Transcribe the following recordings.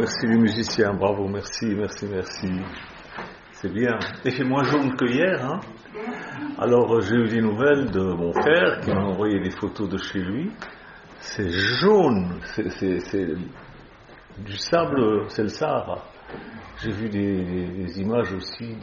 merci les musiciens, bravo, merci. C'est bien. Il fait moins jaune que hier, hein. Alors j'ai eu des nouvelles de mon frère qui m'a envoyé des photos de chez lui. C'est jaune, c'est du sable, c'est le Sahara. J'ai vu des images aussi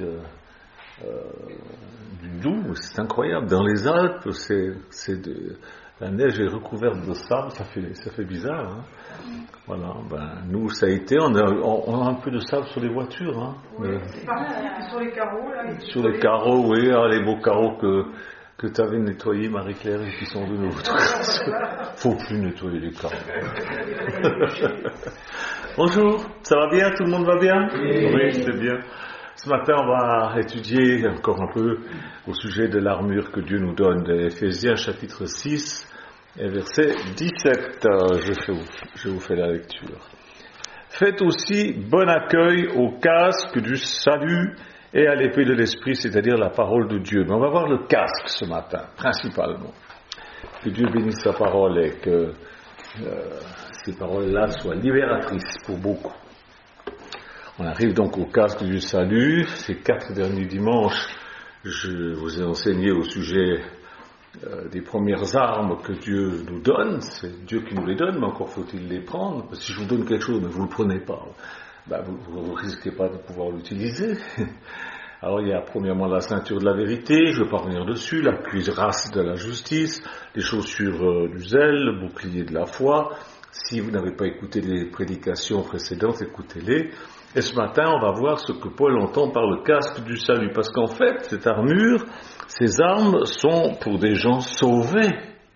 du Doubs, c'est incroyable. Dans les Alpes, la neige est recouverte de sable, ça fait bizarre, hein. Voilà, nous ça a été, on a un peu de sable sur les voitures, hein. Oui, c'est parti, sur les carreaux là. Sur les carreaux, oui, les beaux carreaux que tu avais nettoyés, Marie-Claire, et qui sont de nouveau. Faut plus nettoyer les carreaux. Bonjour, ça va bien? Tout le monde va bien? Oui, c'est bien. Ce matin, on va étudier encore un peu au sujet de l'armure que Dieu nous donne, de Éphésiens chapitre 6 et verset 17. Je vous fais la lecture. Faites aussi bon accueil au casque du salut et à l'épée de l'esprit, c'est-à-dire la parole de Dieu. Mais on va voir le casque ce matin, principalement. Que Dieu bénisse sa parole et que ces paroles-là soient libératrices pour beaucoup. On arrive donc au casque du salut. Ces 4 derniers dimanches, je vous ai enseigné au sujet des premières armes que Dieu nous donne. C'est Dieu qui nous les donne, mais encore faut-il les prendre. Parce que si je vous donne quelque chose, mais vous ne le prenez pas, vous ne risquez pas de pouvoir l'utiliser. Alors il y a premièrement la ceinture de la vérité, je ne vais pas revenir dessus, la cuirasse de la justice, les chaussures du zèle, le bouclier de la foi. Si vous n'avez pas écouté les prédications précédentes, écoutez-les. Et ce matin, on va voir ce que Paul entend par le casque du salut. Parce qu'en fait, cette armure, ces armes sont pour des gens sauvés.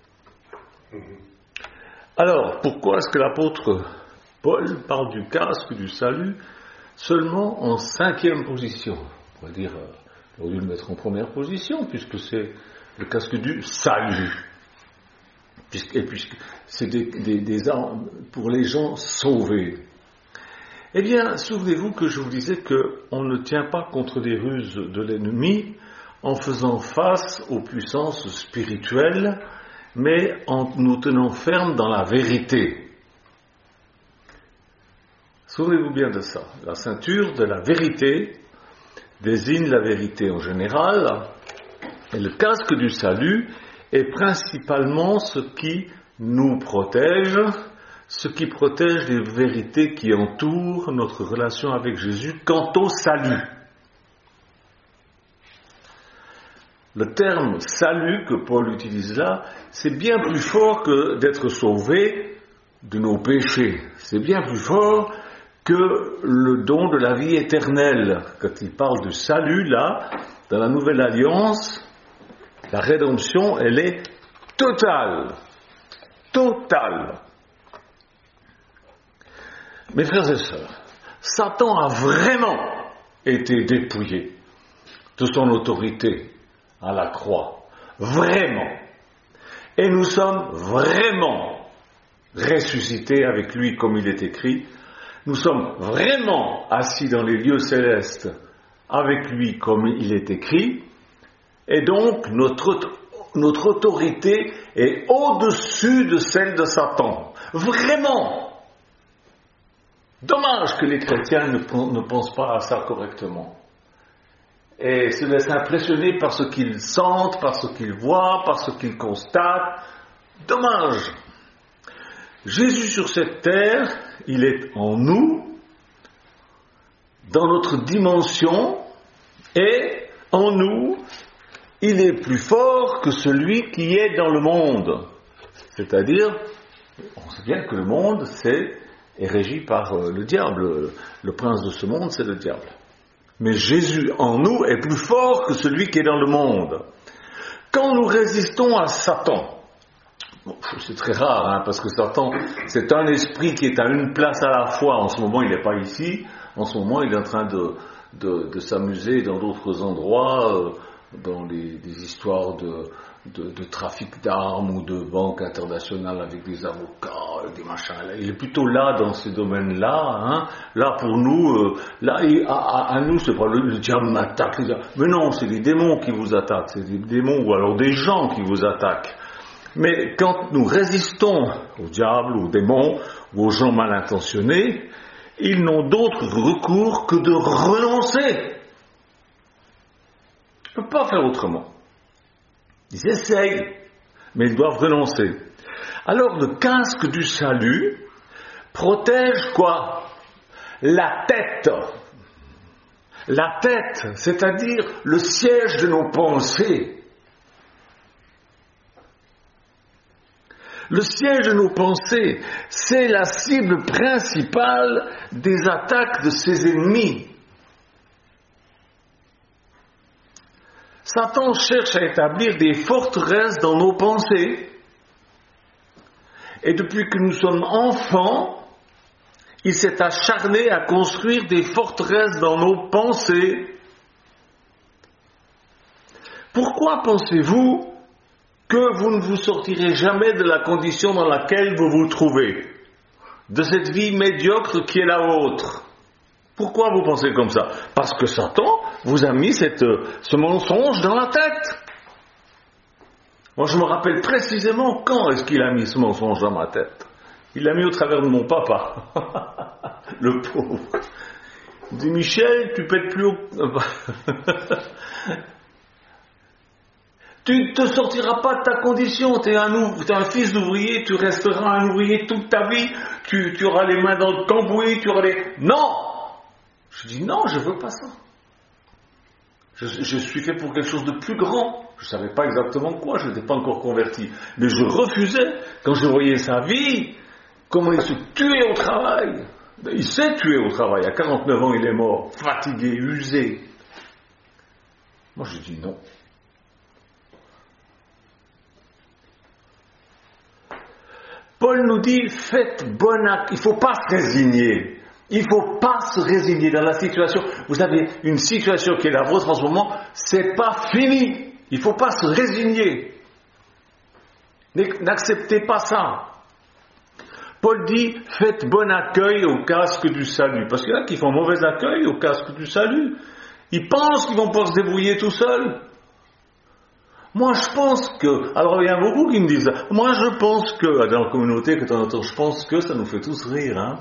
Alors, pourquoi est-ce que l'apôtre Paul parle du casque du salut seulement en 5e position? On va dire, il aurait dû le mettre en première position, puisque c'est le casque du salut. Puisque c'est des armes pour les gens sauvés. Eh bien, souvenez-vous que je vous disais qu'on ne tient pas contre des ruses de l'ennemi en faisant face aux puissances spirituelles, mais en nous tenant fermes dans la vérité. Souvenez-vous bien de ça. La ceinture de la vérité désigne la vérité en général, et le casque du salut est principalement ce qui nous protège, ce qui protège les vérités qui entourent notre relation avec Jésus quant au salut. Le terme salut que Paul utilise là, c'est bien plus fort que d'être sauvé de nos péchés. C'est bien plus fort que le don de la vie éternelle. Quand il parle du salut là, dans la Nouvelle Alliance, la rédemption, elle est totale. Totale. Mes frères et sœurs, Satan a vraiment été dépouillé de son autorité à la croix. Vraiment. Et nous sommes vraiment ressuscités avec lui, comme il est écrit. Nous sommes vraiment assis dans les lieux célestes avec lui, comme il est écrit. Et donc, notre autorité est au-dessus de celle de Satan. Vraiment. Dommage que les chrétiens ne pensent pas à ça correctement. Et se laissent impressionner par ce qu'ils sentent, par ce qu'ils voient, par ce qu'ils constatent. Dommage. Jésus sur cette terre, il est en nous, dans notre dimension, et en nous, il est plus fort que celui qui est dans le monde. C'est-à-dire, on sait bien que le monde, est régi par le diable. Le prince de ce monde, c'est le diable. Mais Jésus en nous est plus fort que celui qui est dans le monde. Quand nous résistons à Satan, c'est très rare, parce que Satan, c'est un esprit qui est à une place à la fois. En ce moment, il n'est pas ici. En ce moment, il est en train de s'amuser dans d'autres endroits, dans des histoires de trafic d'armes ou de banques internationales avec des avocats, des machins. Il est plutôt là dans ces domaines-là. Là pour nous, à nous, c'est pas le diable m'attaque. Mais non, c'est les démons qui vous attaquent. C'est des démons ou alors des gens qui vous attaquent. Mais quand nous résistons au diable, aux démons ou aux gens mal intentionnés, ils n'ont d'autre recours que de renoncer. Ils ne peuvent pas faire autrement. Ils essayent, mais ils doivent renoncer. Alors le casque du salut protège quoi? La tête. La tête, c'est-à-dire le siège de nos pensées. Le siège de nos pensées, c'est la cible principale des attaques de ses ennemis. Satan cherche à établir des forteresses dans nos pensées. Et depuis que nous sommes enfants, il s'est acharné à construire des forteresses dans nos pensées. Pourquoi pensez-vous que vous ne vous sortirez jamais de la condition dans laquelle vous vous trouvez, de cette vie médiocre qui est la vôtre? Pourquoi vous pensez comme ça? Parce que Satan vous a mis ce mensonge dans la tête. Moi, je me rappelle précisément quand est-ce qu'il a mis ce mensonge dans ma tête. Il l'a mis au travers de mon papa, le pauvre. Il dit, Michel, tu pètes plus haut. Tu ne te sortiras pas de ta condition, tu es un fils d'ouvrier, tu resteras un ouvrier toute ta vie, tu auras les mains dans le cambouis, tu auras les... Non! Je dis non, je ne veux pas ça. Je suis fait pour quelque chose de plus grand. Je ne savais pas exactement quoi, je n'étais pas encore converti. Mais je refusais, quand je voyais sa vie, comment il se tuait au travail. Il s'est tué au travail, à 49 ans il est mort, fatigué, usé. Moi je dis non. Paul nous dit, faites bon acte, il ne faut pas se résigner. Il ne faut pas se résigner dans la situation. Vous avez une situation qui est la vôtre en ce moment, c'est pas fini. Il ne faut pas se résigner. N'acceptez pas ça. Paul dit, faites bon accueil au casque du salut. Parce qu'il y en a qui font mauvais accueil au casque du salut. Ils pensent qu'ils vont pas se débrouiller tout seuls. Moi, je pense que... Alors, il y a beaucoup qui me disent ça. Moi, je pense que... Dans la communauté, je pense que ça nous fait tous rire, hein.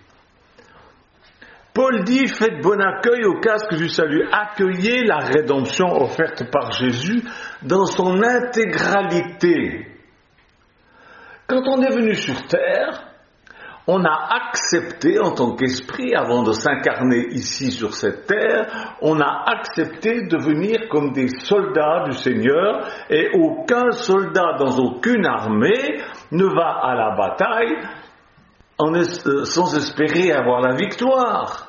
Paul dit, faites bon accueil au casque du salut. Accueillez la rédemption offerte par Jésus dans son intégralité. Quand on est venu sur terre, on a accepté en tant qu'esprit, avant de s'incarner ici sur cette terre, on a accepté de venir comme des soldats du Seigneur, et aucun soldat dans aucune armée ne va à la bataille sans espérer avoir la victoire.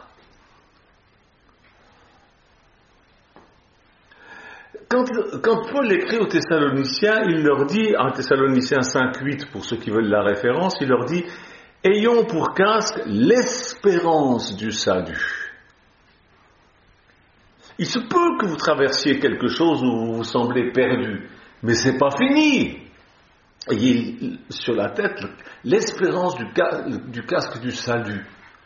Quand Paul écrit aux Thessaloniciens, il leur dit, en Thessaloniciens 5.8, pour ceux qui veulent la référence, il leur dit « Ayons pour casque l'espérance du salut ». Il se peut que vous traversiez quelque chose où vous vous semblez perdu, mais c'est pas fini. Ayez sur la tête l'espérance du casque du salut.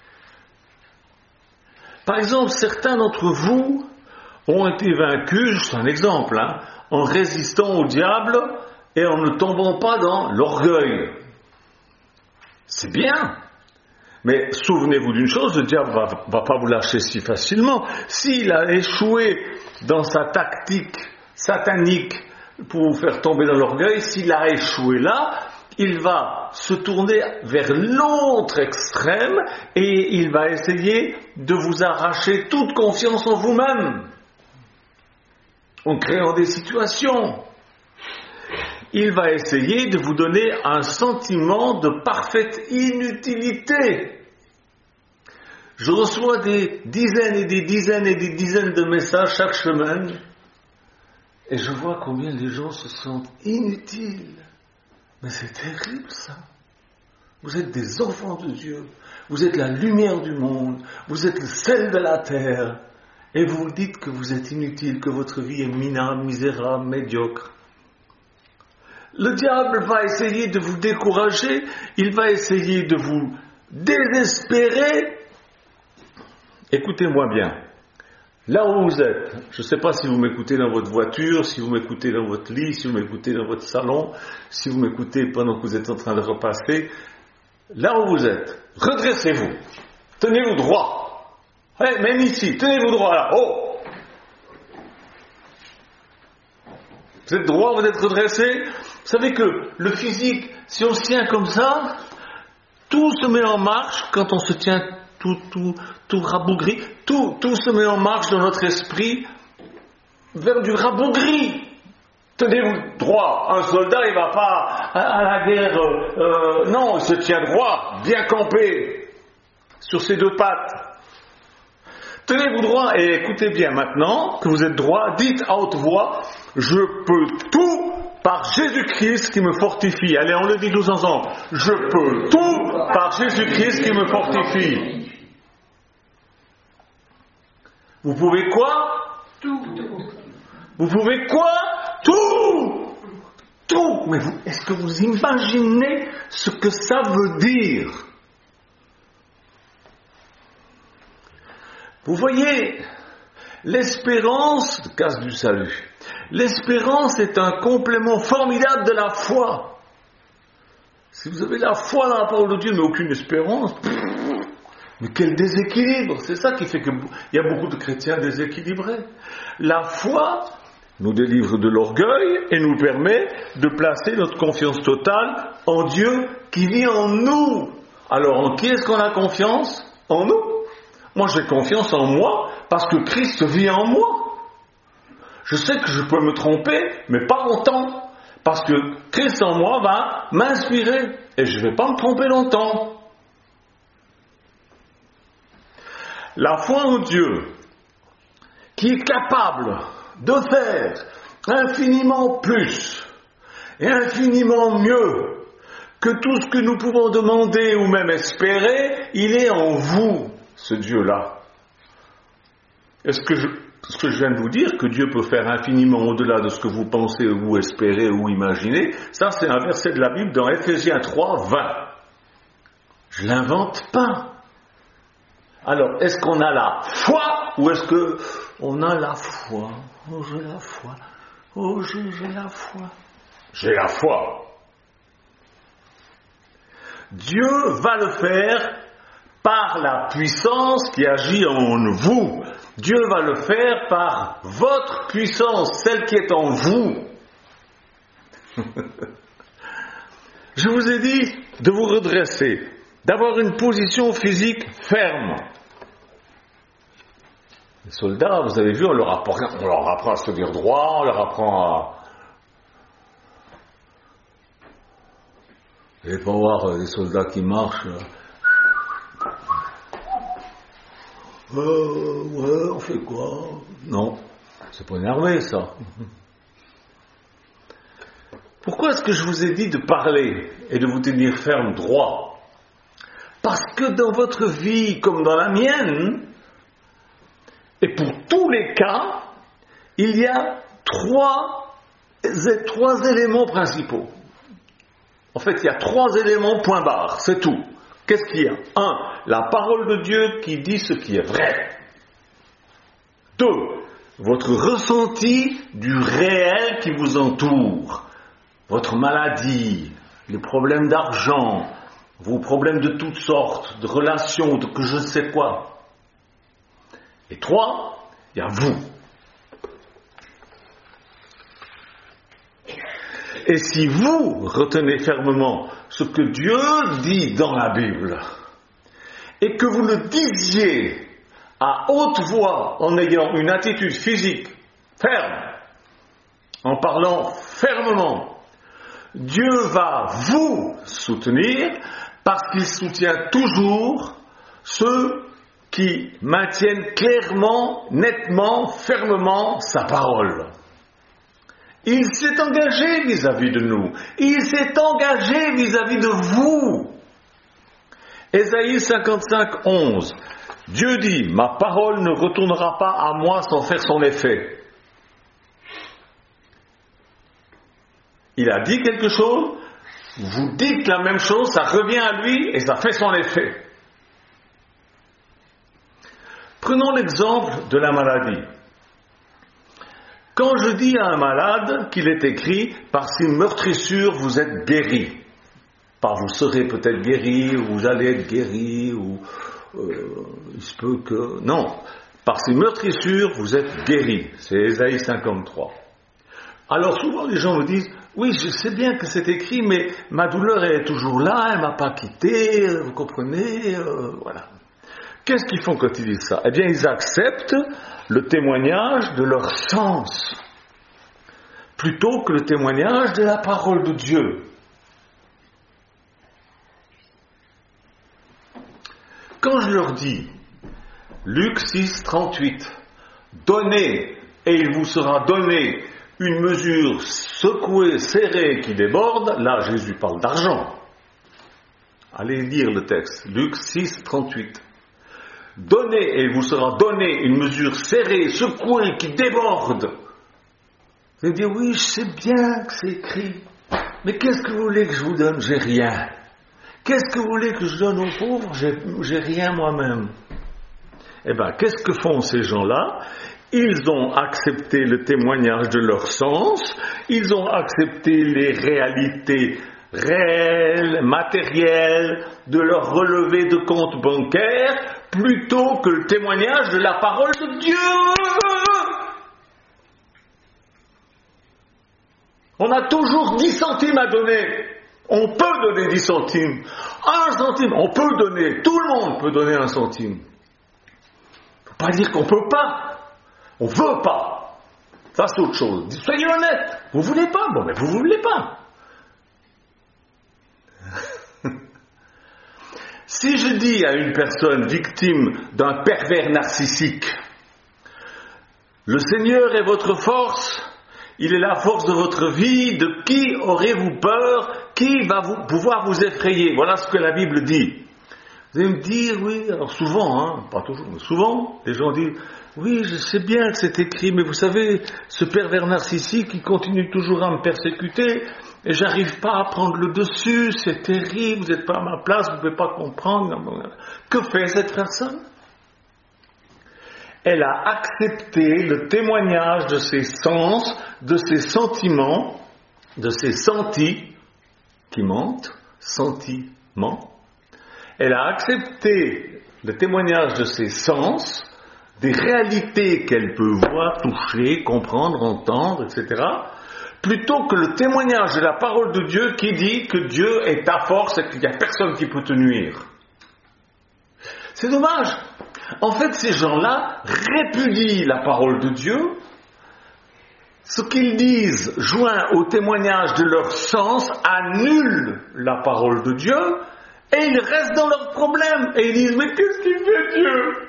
Par exemple, certains d'entre vous ont été vaincus, c'est un exemple, en résistant au diable et en ne tombant pas dans l'orgueil. C'est bien, mais souvenez-vous d'une chose, le diable va pas vous lâcher si facilement. S'il a échoué dans sa tactique satanique pour vous faire tomber dans l'orgueil, s'il a échoué là, il va se tourner vers l'autre extrême et il va essayer de vous arracher toute confiance en vous-même. En créant des situations. Il va essayer de vous donner un sentiment de parfaite inutilité. Je reçois des dizaines et des dizaines et des dizaines de messages chaque semaine et je vois combien les gens se sentent inutiles. Mais c'est terrible ça. Vous êtes des enfants de Dieu. Vous êtes la lumière du monde. Vous êtes le sel de la terre. Et vous vous dites que vous êtes inutile, que votre vie est minable, misérable, médiocre. Le diable va essayer de vous décourager, il va essayer de vous désespérer. Écoutez-moi bien. Là où vous êtes, je ne sais pas si vous m'écoutez dans votre voiture, si vous m'écoutez dans votre lit, si vous m'écoutez dans votre salon, si vous m'écoutez pendant que vous êtes en train de repasser. Là où vous êtes, redressez-vous. Tenez-vous droit. Ouais, même ici, tenez-vous droit là. Oh! Vous êtes droit, vous êtes redressé. Vous savez que le physique, si on se tient comme ça, tout se met en marche quand on se tient tout rabougri. Tout se met en marche dans notre esprit vers du rabougri. Tenez-vous droit. Un soldat, il va pas à la guerre. Non, il se tient droit, bien campé, sur ses deux pattes. Tenez-vous droit et écoutez bien maintenant que vous êtes droit. Dites à haute voix, je peux tout par Jésus-Christ qui me fortifie. Allez, on le dit tous ensemble. Je peux tout par Jésus-Christ qui me fortifie. Vous pouvez quoi? Tout. Vous pouvez quoi? Tout. Tout. Mais est-ce que vous imaginez ce que ça veut dire? Vous voyez, l'espérance, casse du salut, l'espérance est un complément formidable de la foi. Si vous avez la foi dans la parole de Dieu mais aucune espérance, mais quel déséquilibre! C'est ça qui fait qu'il y a beaucoup de chrétiens déséquilibrés. La foi nous délivre de l'orgueil et nous permet de placer notre confiance totale en Dieu qui vit en nous. Alors en qui est-ce qu'on a confiance? En nous. Moi j'ai confiance en moi parce que Christ vit en moi. Je sais que je peux me tromper, mais pas longtemps. Parce que Christ en moi va m'inspirer et je ne vais pas me tromper longtemps. La foi en Dieu, qui est capable de faire infiniment plus et infiniment mieux que tout ce que nous pouvons demander ou même espérer, il est en vous, ce Dieu-là. Est-ce que je viens de vous dire que Dieu peut faire infiniment au-delà de ce que vous pensez ou espérez ou imaginez? Ça, c'est un verset de la Bible dans Ephésiens 3, 20. Je ne l'invente pas. Alors, est-ce qu'on a la foi ou est-ce qu'on a la foi? Oh, j'ai la foi. Oh, j'ai la foi. J'ai la foi. Dieu va le faire par la puissance qui agit en vous. Dieu va le faire par votre puissance, celle qui est en vous. Je vous ai dit de vous redresser, d'avoir une position physique ferme. Les soldats, vous avez vu, on leur apprend à se tenir droit, on leur apprend à... Vous n'allez pas voir des soldats qui marchent. Ouais, on fait quoi? Non, c'est pas énervé ça. Pourquoi est-ce que je vous ai dit de parler et de vous tenir ferme droit? Parce que dans votre vie, comme dans la mienne, et pour tous les cas, il y a trois éléments principaux. En fait, il y a 3 éléments point barre, c'est tout. Qu'est-ce qu'il y a? 1. La parole de Dieu qui dit ce qui est vrai. 2. Votre ressenti du réel qui vous entoure. Votre maladie, les problèmes d'argent, vos problèmes de toutes sortes, de relations, de que je ne sais quoi. Et 3. Il y a vous. Et si vous retenez fermement ce que Dieu dit dans la Bible, et que vous le disiez à haute voix en ayant une attitude physique ferme, en parlant fermement, Dieu va vous soutenir parce qu'il soutient toujours ceux qui maintiennent clairement, nettement, fermement sa parole. Il s'est engagé vis-à-vis de nous. Il s'est engagé vis-à-vis de vous. Ésaïe 55, 11. Dieu dit, ma parole ne retournera pas à moi sans faire son effet. Il a dit quelque chose, vous dites la même chose, ça revient à lui et ça fait son effet. Prenons l'exemple de la maladie. Quand je dis à un malade qu'il est écrit « par ces meurtrissures vous êtes guéri », pas vous serez peut-être guéri, ou vous allez être guéri, ou il se peut que... Non, par ces meurtrissures, vous êtes guéris. C'est Ésaïe 53. Alors souvent les gens me disent, oui, je sais bien que c'est écrit, mais ma douleur elle est toujours là, elle ne m'a pas quitté, vous comprenez, voilà. Qu'est-ce qu'ils font quand ils disent ça? Eh bien, ils acceptent le témoignage de leur sens, plutôt que le témoignage de la parole de Dieu. Quand je leur dis, Luc 6, 38, donnez et il vous sera donné une mesure secouée, serrée, qui déborde, là Jésus parle d'argent. Allez lire le texte, Luc 6, 38. Donnez et il vous sera donné une mesure serrée, secouée, qui déborde. Vous allez dire, oui, je sais bien que c'est écrit, mais qu'est-ce que vous voulez que je vous donne? J'ai rien. Qu'est-ce que vous voulez que je donne aux pauvres? J'ai rien moi-même. Eh bien, qu'est-ce que font ces gens-là? Ils ont accepté le témoignage de leur sens, ils ont accepté les réalités réelles, matérielles, de leur relevé de compte bancaire, plutôt que le témoignage de la parole de Dieu. On a toujours 10 centimes à donner. On peut donner 10 centimes. 1 centime, on peut donner. Tout le monde peut donner 1 centime. Il ne faut pas dire qu'on ne peut pas. On ne veut pas. Ça, c'est autre chose. Soyez honnête. Vous ne voulez pas? Bon, mais vous ne voulez pas. Si je dis à une personne victime d'un pervers narcissique, le Seigneur est votre force, il est la force de votre vie, de qui aurez-vous peur? Qui va pouvoir vous effrayer? Voilà ce que la Bible dit. Vous allez me dire, oui, alors souvent, pas toujours, mais souvent, les gens disent, oui, je sais bien que c'est écrit, mais vous savez, ce pervers narcissique, il continue toujours à me persécuter, et j'arrive pas à prendre le dessus, c'est terrible, vous n'êtes pas à ma place, vous ne pouvez pas comprendre. Que fait cette personne? Elle a accepté le témoignage de ses sens, de ses sentiments, de ses sentiments. Elle a accepté le témoignage de ses sens, des réalités qu'elle peut voir, toucher, comprendre, entendre, etc., plutôt que le témoignage de la parole de Dieu qui dit que Dieu est ta force et qu'il n'y a personne qui peut te nuire. C'est dommage. En fait, ces gens-là répudient la parole de Dieu. Ce qu'ils disent, joint au témoignage de leur sens, annule la parole de Dieu, et ils restent dans leurs problèmes. Et ils disent, mais qu'est-ce qu'il fait Dieu?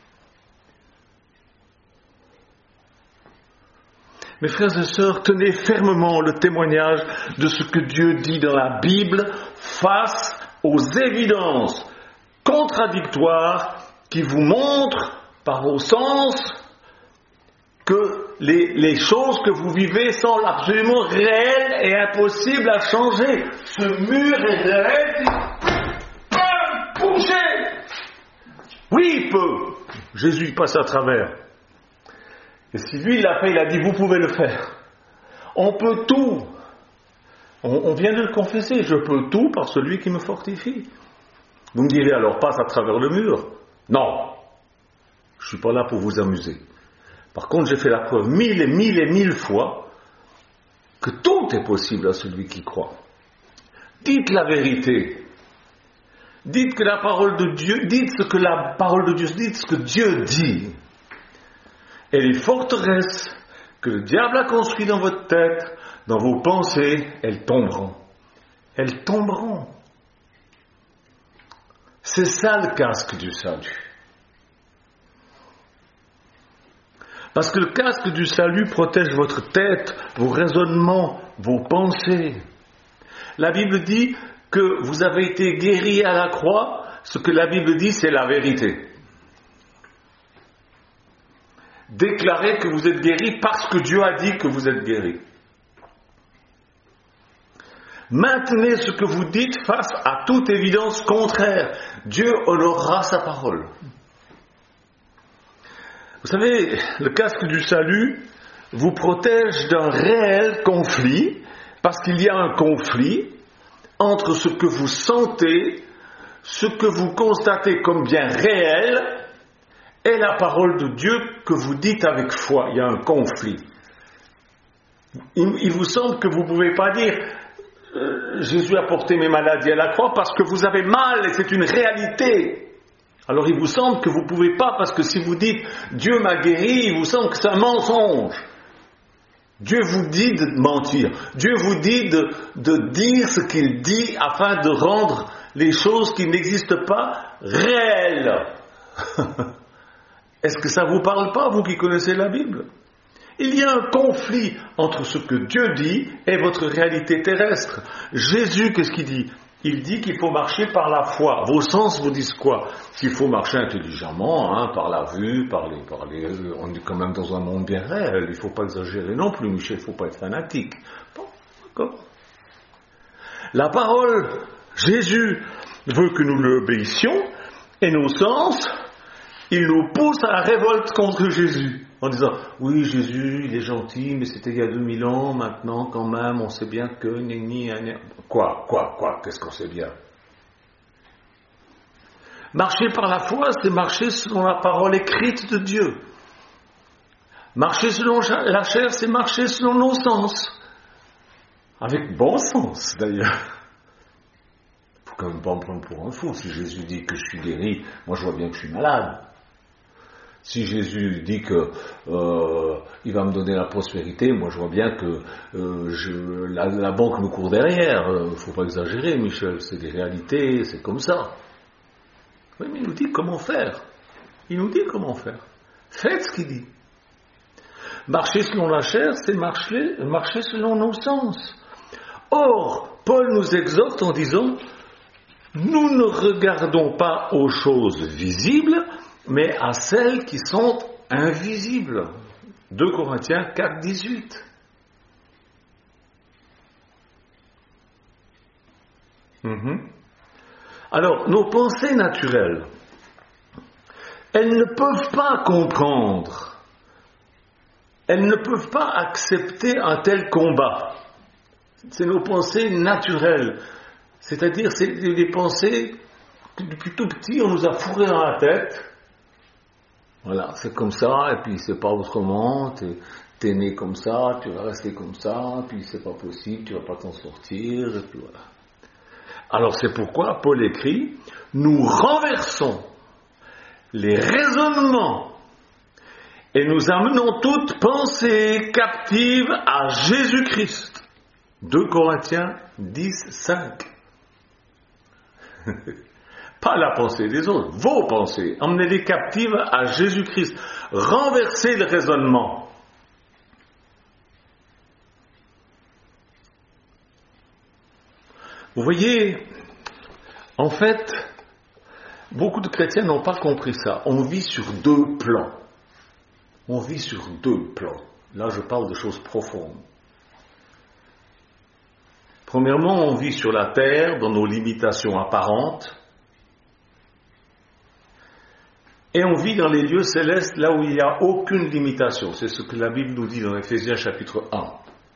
Mes frères et sœurs, tenez fermement le témoignage de ce que Dieu dit dans la Bible face aux évidences contradictoires qui vous montrent par vos sens que les choses que vous vivez sont absolument réelles et impossibles à changer. Ce mur est réel, il peut bouger. Oui, il peut. Jésus passe à travers. Et si lui l'a fait, il a dit, vous pouvez le faire. On peut tout. On vient de le confesser. Je peux tout par celui qui me fortifie. Vous me direz alors, passe à travers le mur. Non. Je ne suis pas là pour vous amuser. Par contre, j'ai fait la preuve 1000 et 1000 et 1000 fois que tout est possible à celui qui croit. Dites la vérité. Dites que la parole de Dieu, dites ce que la parole de Dieu, dites ce que Dieu dit. Et les forteresses que le diable a construites dans votre tête, dans vos pensées, elles tomberont. Elles tomberont. C'est ça le casque du salut. Parce que le casque du salut protège votre tête, vos raisonnements, vos pensées. La Bible dit que vous avez été guéris à la croix. Ce que la Bible dit, c'est la vérité. Déclarez que vous êtes guéris parce que Dieu a dit que vous êtes guéris. Maintenez ce que vous dites face à toute évidence contraire. Dieu honorera sa parole. Vous savez, le casque du salut vous protège d'un réel conflit, parce qu'il y a un conflit entre ce que vous sentez, ce que vous constatez comme bien réel est la parole de Dieu que vous dites avec foi. Il y a un conflit. Il vous semble que vous ne pouvez pas dire Jésus a porté mes maladies à la croix parce que vous avez mal et c'est une réalité. Alors il vous semble que vous ne pouvez pas parce que si vous dites Dieu m'a guéri, il vous semble que c'est un mensonge. Dieu vous dit de mentir. Dieu vous dit de dire ce qu'il dit afin de rendre les choses qui n'existent pas réelles. Est-ce que ça ne vous parle pas, vous qui connaissez la Bible? Il y a un conflit entre ce que Dieu dit et votre réalité terrestre. Jésus, qu'est-ce qu'il dit? Il dit qu'il faut marcher par la foi. Vos sens vous disent quoi? Qu'il faut marcher intelligemment, par la vue, par les... On est quand même dans un monde bien réel. Il ne faut pas exagérer non plus, Michel. Il ne faut pas être fanatique. Bon, d'accord. La parole, Jésus veut que nous l'obéissions et nos sens, il nous pousse à la révolte contre Jésus. En disant, oui, Jésus, il est gentil, mais c'était il y a 2000 ans, maintenant, quand même, on sait bien que... Quoi, qu'est-ce qu'on sait bien? Marcher par la foi, c'est marcher selon la parole écrite de Dieu. Marcher selon la chair, c'est marcher selon nos sens. Avec bon sens, d'ailleurs. Il ne faut quand même pas me prendre pour un fou. Si Jésus dit que je suis guéri, moi je vois bien que je suis malade. Si Jésus dit que il va me donner la prospérité, moi je vois bien que la banque me court derrière. Il ne faut pas exagérer, Michel, c'est des réalités, c'est comme ça. Oui, mais il nous dit comment faire. Il nous dit comment faire. Faites ce qu'il dit. Marcher selon la chair, c'est marcher selon nos sens. Or, Paul nous exhorte en disant, nous ne regardons pas aux choses visibles, mais à celles qui sont invisibles. 2 Corinthiens 4, 18. Alors, nos pensées naturelles, elles ne peuvent pas comprendre, elles ne peuvent pas accepter un tel combat. C'est nos pensées naturelles, c'est-à-dire c'est des pensées que depuis tout petit on nous a fourrées dans la tête. Voilà, c'est comme ça, et puis c'est pas autrement, t'es né comme ça, tu vas rester comme ça, puis c'est pas possible, tu vas pas t'en sortir, et puis voilà. Alors c'est pourquoi Paul écrit, nous renversons les raisonnements et nous amenons toute pensée captive à Jésus-Christ. 2 Corinthiens 10, 5. Pas la pensée des autres, vos pensées. Emmenez-les captives à Jésus-Christ. Renversez le raisonnement. Vous voyez, en fait, beaucoup de chrétiens n'ont pas compris ça. On vit sur 2 plans. On vit sur 2 plans. Là, je parle de choses profondes. Premièrement, on vit sur la terre, dans nos limitations apparentes. Et on vit dans les lieux célestes, là où il n'y a aucune limitation. C'est ce que la Bible nous dit dans Éphésiens chapitre 1.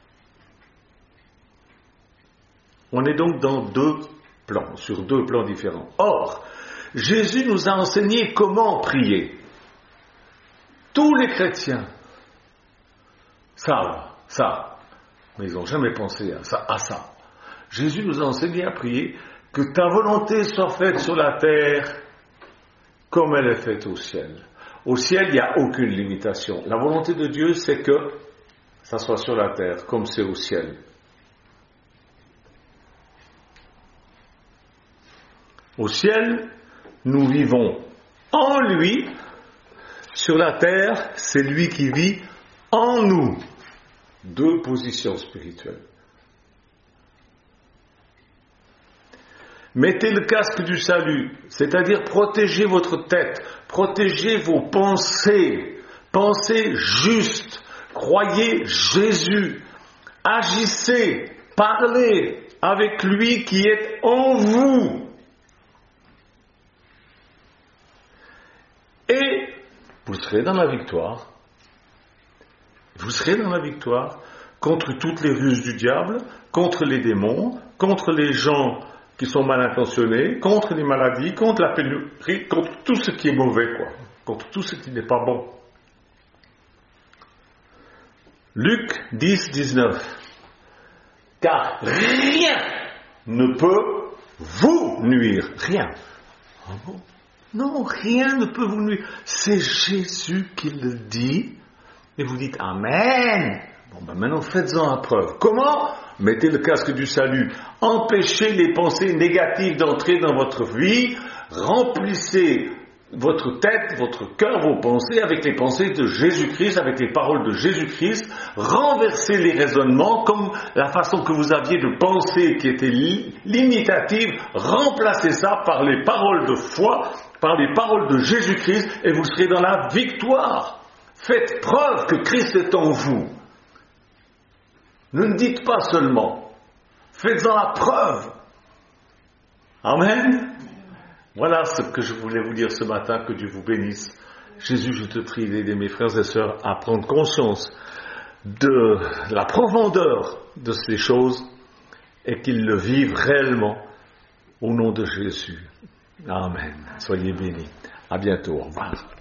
On est donc dans 2 plans, sur 2 plans différents. Or, Jésus nous a enseigné comment prier. Tous les chrétiens savent ça, mais ils n'ont jamais pensé à ça. Jésus nous a enseigné à prier que ta volonté soit faite sur la terre comme elle est faite au ciel. Au ciel, il n'y a aucune limitation. La volonté de Dieu, c'est que ça soit sur la terre comme c'est au ciel. Au ciel, nous vivons en lui. Sur la terre, c'est lui qui vit en nous. 2 positions spirituelles. Mettez le casque du salut, c'est-à-dire protégez votre tête, protégez vos pensées, pensez juste, croyez Jésus, agissez, parlez avec lui qui est en vous. Et vous serez dans la victoire. Vous serez dans la victoire contre toutes les ruses du diable, contre les démons, contre les gens qui sont mal intentionnés, contre les maladies, contre la pénurie, contre tout ce qui est mauvais, quoi, contre tout ce qui n'est pas bon. Luc 10, 19. Car rien ne peut vous nuire. Rien. Ah bon? Non, rien ne peut vous nuire. C'est Jésus qui le dit. Et vous dites Amen. Bon, ben maintenant faites-en la preuve. Comment? Mettez le casque du salut. Empêchez les pensées négatives d'entrer dans votre vie. Remplissez votre tête, votre cœur, vos pensées avec les pensées de Jésus-Christ, avec les paroles de Jésus-Christ. Renversez les raisonnements comme la façon que vous aviez de penser qui était limitative. Remplacez ça par les paroles de foi, par les paroles de Jésus-Christ et vous serez dans la victoire. Faites preuve que Christ est en vous. Ne dites pas seulement. Faites-en la preuve. Amen. Voilà ce que je voulais vous dire ce matin, que Dieu vous bénisse. Jésus, je te prie d'aider mes frères et sœurs à prendre conscience de la profondeur de ces choses et qu'ils le vivent réellement au nom de Jésus. Amen. Soyez bénis. À bientôt. Au revoir.